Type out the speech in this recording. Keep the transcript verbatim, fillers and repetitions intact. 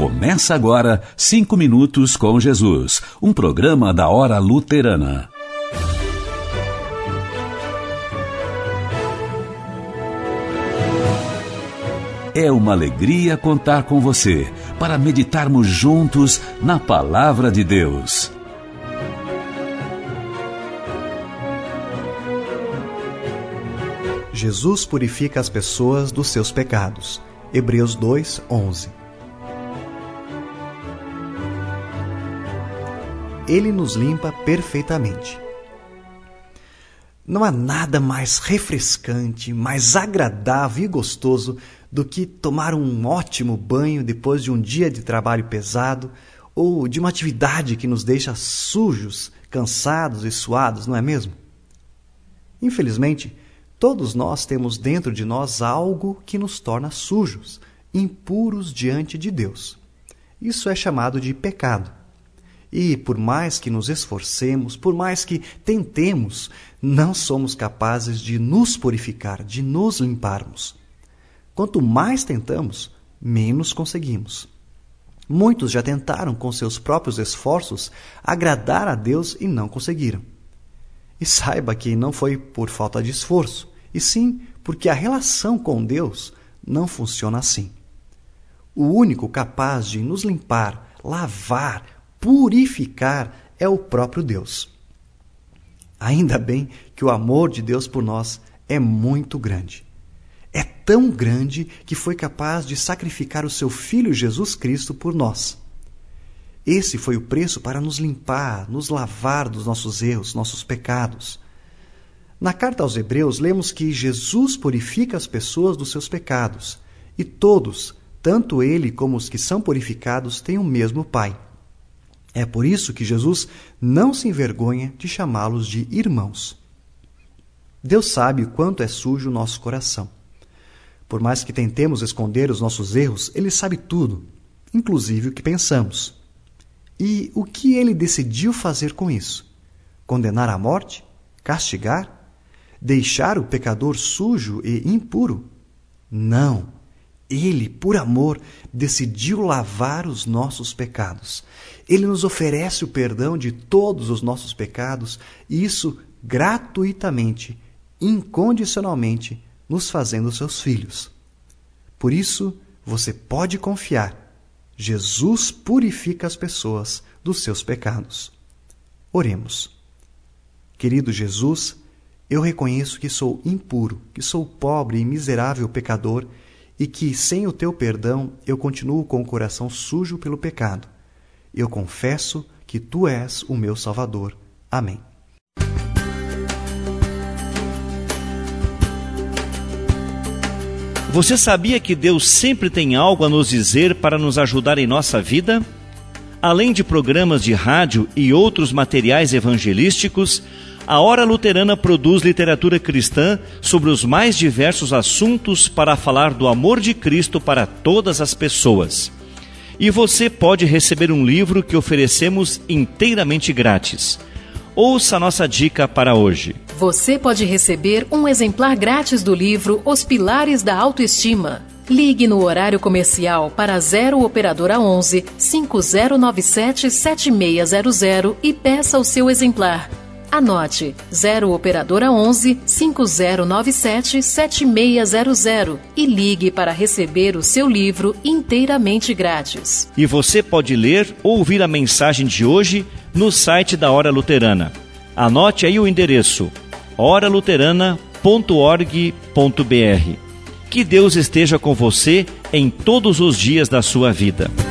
Começa agora Cinco Minutos com Jesus, um programa da Hora Luterana. É uma alegria contar com você para meditarmos juntos na Palavra de Deus. Jesus purifica as pessoas dos seus pecados. Hebreus dois, onze. Ele nos limpa perfeitamente. Não há nada mais refrescante, mais agradável e gostoso do que tomar um ótimo banho depois de um dia de trabalho pesado ou de uma atividade que nos deixa sujos, cansados e suados, não é mesmo? Infelizmente, todos nós temos dentro de nós algo que nos torna sujos, impuros diante de Deus. Isso é chamado de pecado. E por mais que nos esforcemos, por mais que tentemos, não somos capazes de nos purificar, de nos limparmos. Quanto mais tentamos, menos conseguimos. Muitos já tentaram com seus próprios esforços agradar a Deus e não conseguiram. E saiba que não foi por falta de esforço, e sim porque a relação com Deus não funciona assim. O único capaz de nos limpar, lavar, purificar é o próprio Deus. Ainda bem que o amor de Deus por nós é muito grande. É tão grande que foi capaz de sacrificar o seu Filho Jesus Cristo por nós. Esse foi o preço para nos limpar, nos lavar dos nossos erros, nossos pecados. Na carta aos Hebreus, lemos que Jesus purifica as pessoas dos seus pecados, e todos, tanto ele como os que são purificados, têm o mesmo Pai. É por isso que Jesus não se envergonha de chamá-los de irmãos. Deus sabe o quanto é sujo o nosso coração. Por mais que tentemos esconder os nossos erros, Ele sabe tudo, inclusive o que pensamos. E o que Ele decidiu fazer com isso? Condenar à morte? Castigar? Deixar o pecador sujo e impuro? Não. Ele, por amor, decidiu lavar os nossos pecados. Ele nos oferece o perdão de todos os nossos pecados, e isso gratuitamente, incondicionalmente, nos fazendo seus filhos. Por isso, você pode confiar. Jesus purifica as pessoas dos seus pecados. Oremos. Querido Jesus, eu reconheço que sou impuro, que sou pobre e miserável pecador, e que, sem o teu perdão, eu continuo com o coração sujo pelo pecado. Eu confesso que tu és o meu Salvador. Amém. Você sabia que Deus sempre tem algo a nos dizer para nos ajudar em nossa vida? Além de programas de rádio e outros materiais evangelísticos, a Hora Luterana produz literatura cristã sobre os mais diversos assuntos para falar do amor de Cristo para todas as pessoas. E você pode receber um livro que oferecemos inteiramente grátis. Ouça a nossa dica para hoje. Você pode receber um exemplar grátis do livro Os Pilares da Autoestima. Ligue no horário comercial para zero Operadora onze, cinco zero nove sete, sete seis zero zero e peça o seu exemplar. Anote zero Operadora onze, cinco zero nove sete, sete seis zero zero e ligue para receber o seu livro inteiramente grátis. E você pode ler ou ouvir a mensagem de hoje no site da Hora Luterana. Anote aí o endereço hora luterana ponto org ponto br. Que Deus esteja com você em todos os dias da sua vida.